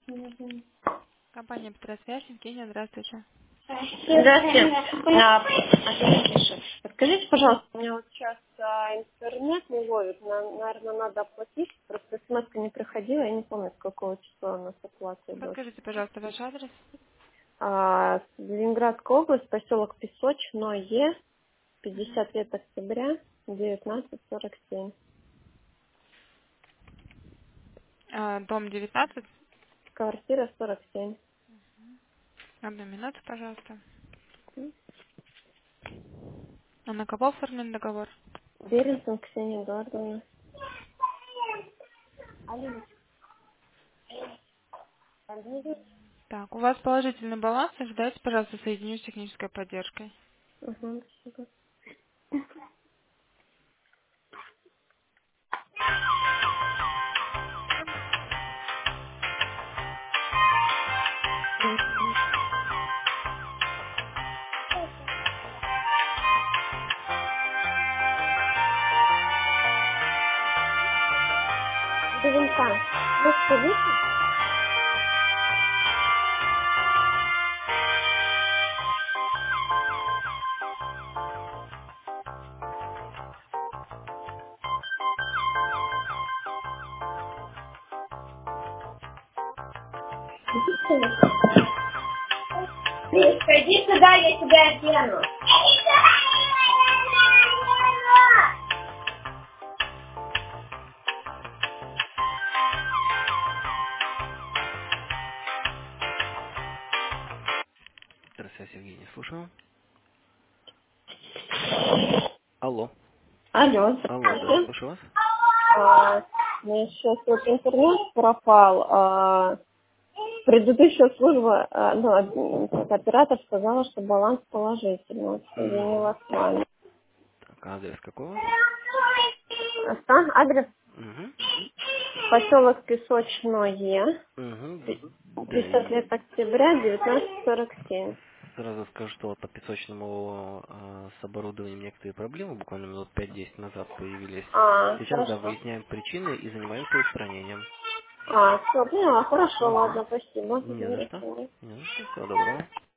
Компания «Петросвязь», Евгения, здравствуйте. Здравствуйте. Подскажите, пожалуйста, у меня вот сейчас интернет не ловит. Наверное, надо оплатить. Просто смс не приходила, я не помню, с какого числа у нас оплата идет. Подскажите, пожалуйста, ваш адрес. Ленинградская область, поселок Песочное, 50 лет октября, 1947. Дом 19. Квартира 47. Одну минуту, пожалуйста. А на кого оформлен договор? Березин Ксения Эдуардовна. Так, у вас положительный баланс. Ожидайте, пожалуйста, соединю с технической поддержкой. Угу, спасибо. Девинка, ну скажите. Лишка, иди сюда, я тебя одену. Здравствуйте, Евгений, слушаю. Алло. Алло, Алло, да, здравствуйте. слушаю вас. У меня сейчас вот интернет пропал. Предыдущая служба, оператор сказала, что баланс положительный. Вот соединила Угу. с вами. Так, адрес какой у вас? Адрес Угу. поселок Песочное, Угу. Да, 50 и лет октября, 1947. сразу скажу, что вот по песочному с оборудованием некоторые проблемы буквально минут 5-10 назад появились. Сейчас, да, Хорошо. выясняем причины и занимаемся устранением. Все, поняла. Хорошо, Угу. ладно, спасибо. Не До за что. свидания. Не за что. Всего доброго.